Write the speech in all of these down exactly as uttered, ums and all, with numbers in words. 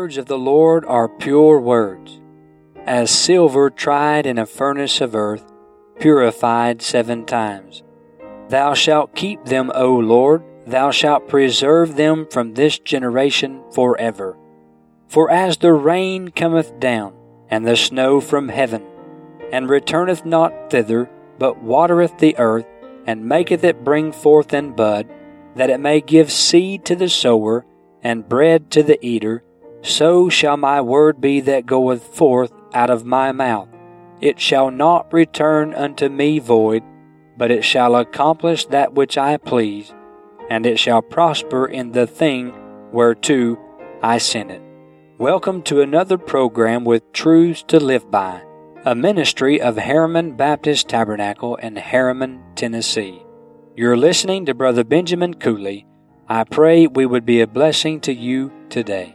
words of the Lord are pure words, as silver tried in a furnace of earth, purified seven times. Thou shalt keep them, O Lord, thou shalt preserve them from this generation forever. For as the rain cometh down, and the snow from heaven, and returneth not thither, but watereth the earth, and maketh it bring forth and bud, that it may give seed to the sower, and bread to the eater, so shall my word be that goeth forth out of my mouth. It shall not return unto me void, but it shall accomplish that which I please, and it shall prosper in the thing whereto I sent it. Welcome to another program with Truths to Live By, a ministry of Harriman Baptist Tabernacle in Harriman, Tennessee. You're listening to Brother Benjamin Cooley. I pray we would be a blessing to you today.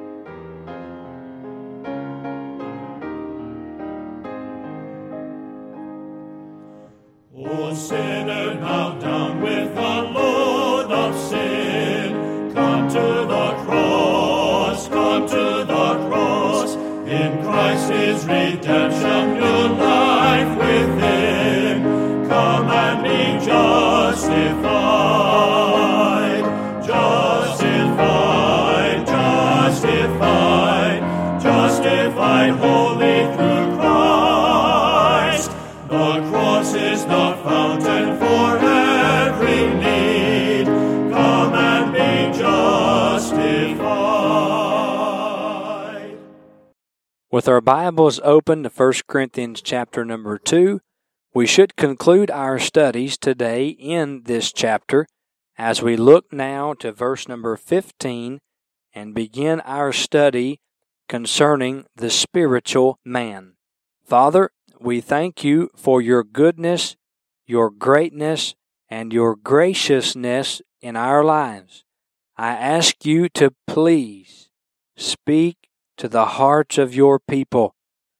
O sinner, now down with a load of sin, come to the cross, come to the cross. In Christ is redemption, new life within. Come and be justified, justified, justified, justified wholly through Christ. The cross is the fountain for every need. Come and be justified. With our Bibles open to First Corinthians chapter number two, we should conclude our studies today in this chapter as we look now to verse number fifteen and begin our study concerning the spiritual man. Father, we thank you for your goodness, your greatness, and your graciousness in our lives. I ask you to please speak to the hearts of your people.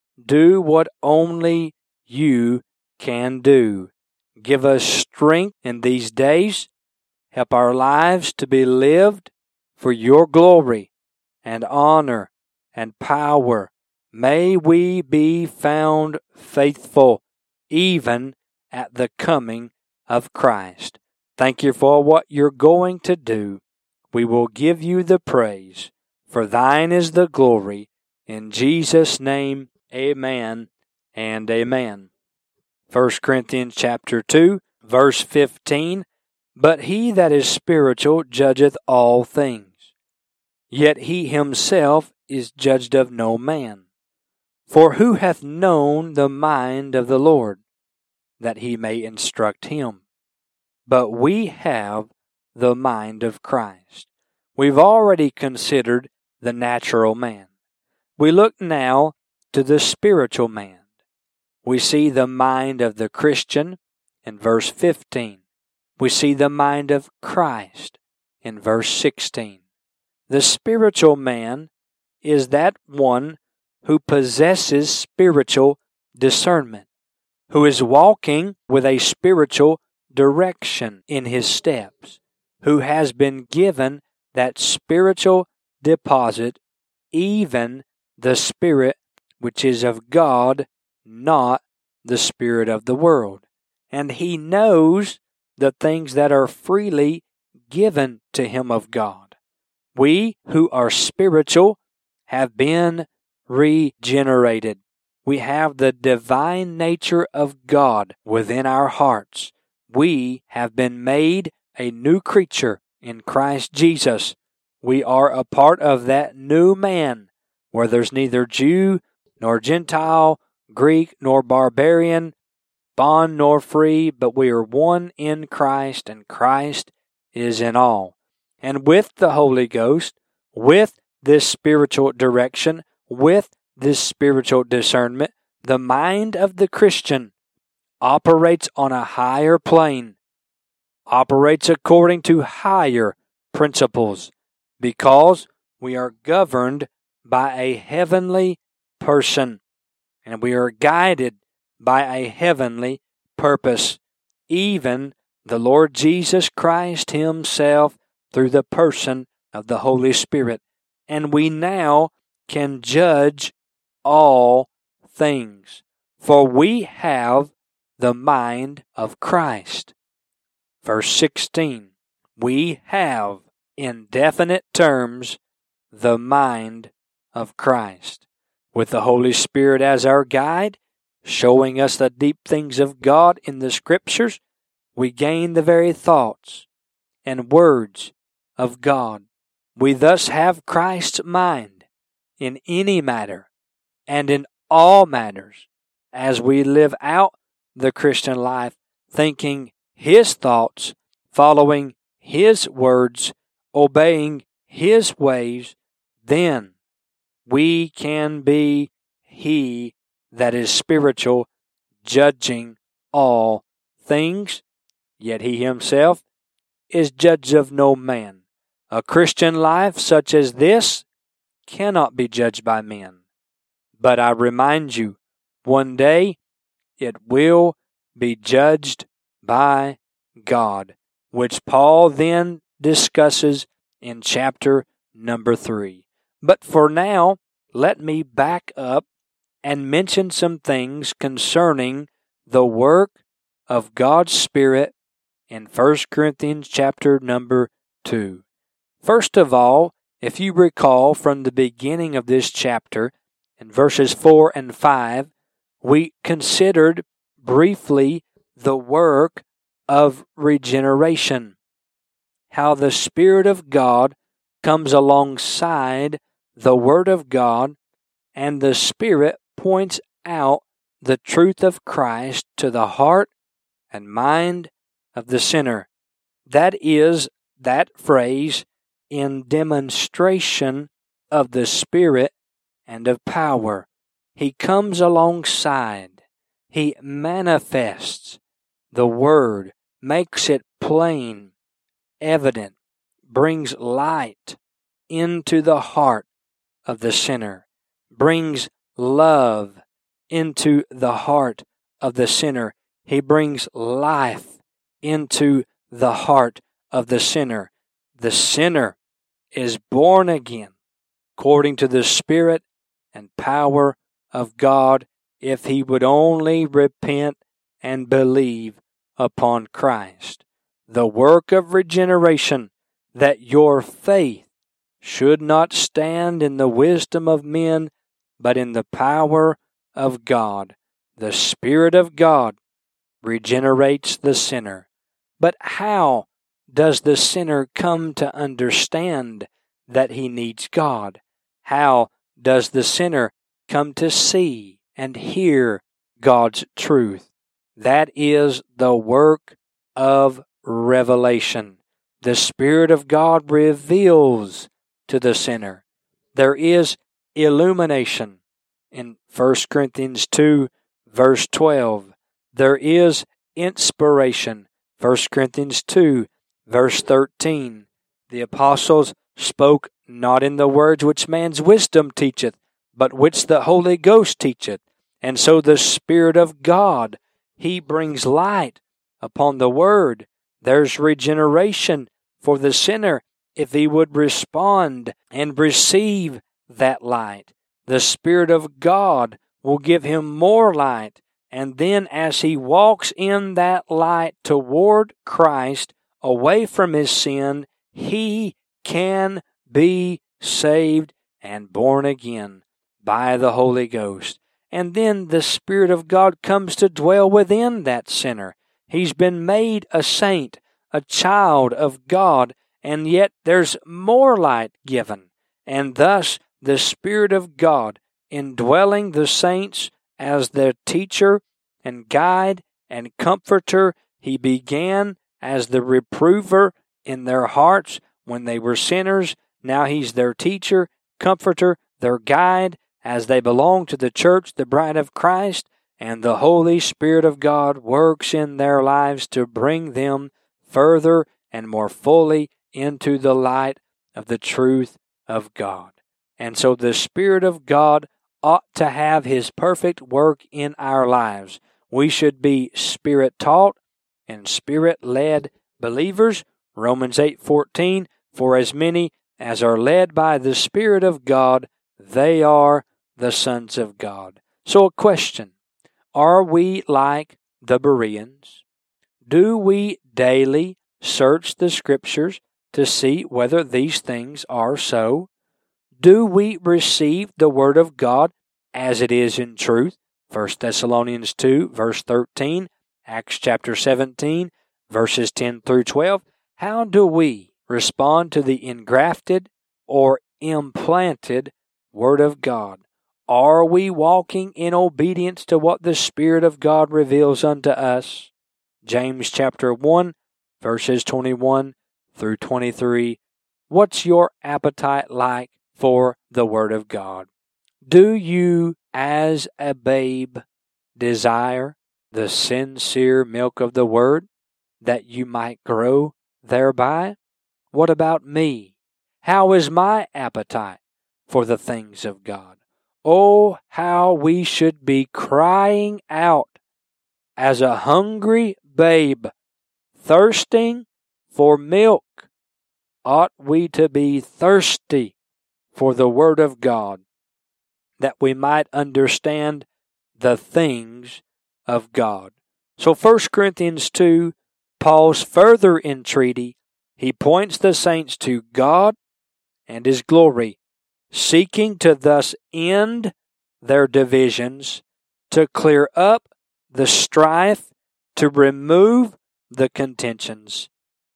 Do what only you can do. Give us strength in these days. Help our lives to be lived for your glory and honor and power. May we be found faithful even at the coming of Christ. Thank you for what you're going to do. We will give you the praise, for thine is the glory. In Jesus' name, amen and amen. First Corinthians chapter two, verse fifteen, But he that is spiritual judgeth all things, yet he himself is judged of no man. For who hath known the mind of the Lord, that he may instruct him? But we have the mind of Christ. We've already considered the natural man. We look now to the spiritual man. We see the mind of the Christian in verse fifteen. We see the mind of Christ in verse sixteen. The spiritual man is that one who possesses spiritual discernment, who is walking with a spiritual direction in his steps, who has been given that spiritual deposit, even the Spirit which is of God, not the spirit of the world. And he knows the things that are freely given to him of God. We who are spiritual have been regenerated. We have the divine nature of God within our hearts. We have been made a new creature in Christ Jesus. We are a part of that new man, where there's neither Jew nor Gentile, Greek nor barbarian, bond nor free, but we are one in Christ, and Christ is in all. And with the Holy Ghost, with this spiritual direction, with this spiritual discernment, the mind of the Christian operates on a higher plane, operates according to higher principles, because we are governed by a heavenly person, and we are guided by a heavenly purpose, even the Lord Jesus Christ himself through the person of the Holy Spirit. and we now can judge all things, for we have the mind of Christ. Verse sixteen, we have, in definite terms, the mind of Christ. With the Holy Spirit as our guide, showing us the deep things of God in the Scriptures, we gain the very thoughts and words of God. We thus have Christ's mind in any matter and in all matters as we live out the Christian life, thinking His thoughts, following His words, obeying His ways. Then we can be He that is spiritual, judging all things, yet He Himself is judge of no man. A Christian life such as this cannot be judged by men. But I remind you, one day it will be judged by God, which Paul then discusses in chapter number three. But for now, let me back up and mention some things concerning the work of God's Spirit in First Corinthians chapter number two. First of all, if you recall from the beginning of this chapter, in verses four and five, we considered briefly the work of regeneration, how the Spirit of God comes alongside the Word of God, and the Spirit points out the truth of Christ to the heart and mind of the sinner. That is that phrase, in demonstration of the Spirit and of power. He comes alongside. He manifests the Word, makes it plain, evident, brings light into the heart of the sinner, brings love into the heart of the sinner. He brings life into the heart of the sinner. The sinner is born again according to the Spirit and power of God if he would only repent and believe upon Christ. The work of regeneration, that your faith should not stand in the wisdom of men, but in the power of God. The Spirit of God regenerates the sinner. But how does the sinner come to understand that he needs God? How does the sinner come to see and hear God's truth? That is the work of revelation. The Spirit of God reveals to the sinner. There is illumination in First Corinthians two, verse twelve. There is inspiration, First Corinthians two, verse thirteen. The apostles spoke not in the words which man's wisdom teacheth, but which the Holy Ghost teacheth. And so the Spirit of God, He brings light upon the Word. There's regeneration for the sinner if he would respond and receive that light. The Spirit of God will give him more light. And then as he walks in that light toward Christ, away from his sin, he can be saved and born again by the Holy Ghost. And then the Spirit of God comes to dwell within that sinner. He's been made a saint, a child of God, and yet there's more light given. And thus the Spirit of God, indwelling the saints as their teacher and guide and comforter, He began as the reprover in their hearts when they were sinners. Now He's their teacher, comforter, their guide, as they belong to the church, the bride of Christ, and the Holy Spirit of God works in their lives to bring them further and more fully into the light of the truth of God. And so the Spirit of God ought to have His perfect work in our lives. We should be Spirit-taught and Spirit-led believers. Romans eight fourteen, for as many as are led by the Spirit of God, they are the sons of God. So a question, are we like the Bereans? Do we daily search the Scriptures to see whether these things are so? Do we receive the Word of God as it is in truth? First Thessalonians two, verse thirteen, Acts chapter seventeen, verses ten through twelve. How do we respond to the engrafted or implanted Word of God? Are we walking in obedience to what the Spirit of God reveals unto us? James chapter one, verses twenty-one through twenty-three. What's your appetite like for the Word of God? Do you, as a babe, desire the sincere milk of the Word, that you might grow thereby? What about me? How is my appetite for the things of God? Oh, how we should be crying out as a hungry babe, thirsting for milk. Ought we to be thirsty for the Word of God, that we might understand the things of God? So First Corinthians two, Paul's further entreaty, he points the saints to God and His glory, seeking to thus end their divisions, to clear up the strife, to remove the contentions.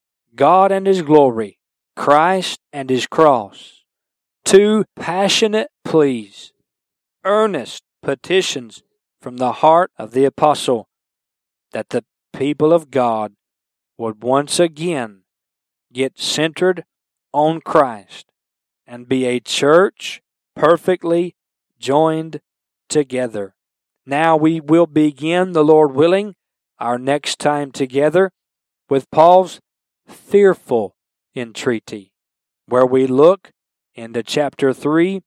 God and His glory, Christ and His cross. Two passionate pleas, earnest petitions from the heart of the apostle, that the people of God would once again get centered on Christ and be a church perfectly joined together. Now we will begin, the Lord willing, our next time together with Paul's fearful entreaty, where we look into chapter three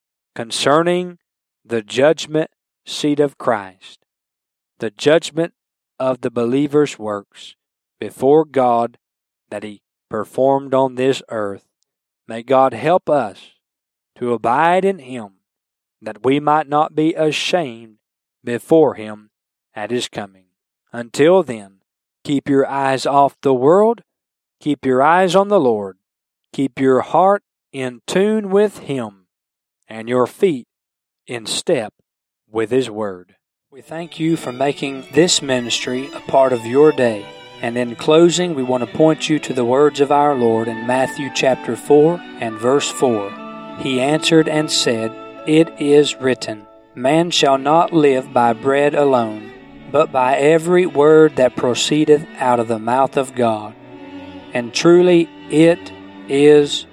concerning the judgment seat of Christ, the judgment of the believer's works before God that He performed on this earth. May God help us to abide in Him, that we might not be ashamed before Him at His coming. Until then, keep your eyes off the world, keep your eyes on the Lord, keep your heart in tune with Him, and your feet in step with His Word. We thank you for making this ministry a part of your day. And in closing, we want to point you to the words of our Lord in Matthew chapter four and verse four. He answered and said, "It is written, Man shall not live by bread alone, but by every word that proceedeth out of the mouth of God. And truly it is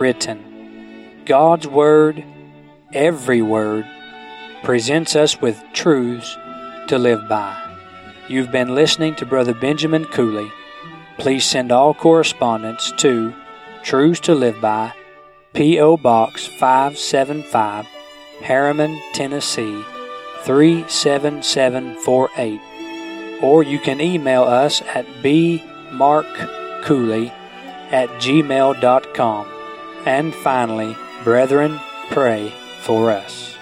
written." God's Word, every word, presents us with truths to live by. You've been listening to Brother Benjamin Cooley. Please send all correspondence to Truths to Live By, P O Box five seven five, Harriman, Tennessee three seven seven four eight. Or you can email us at b mark cooley at gmail dot com. And finally, brethren, pray for us.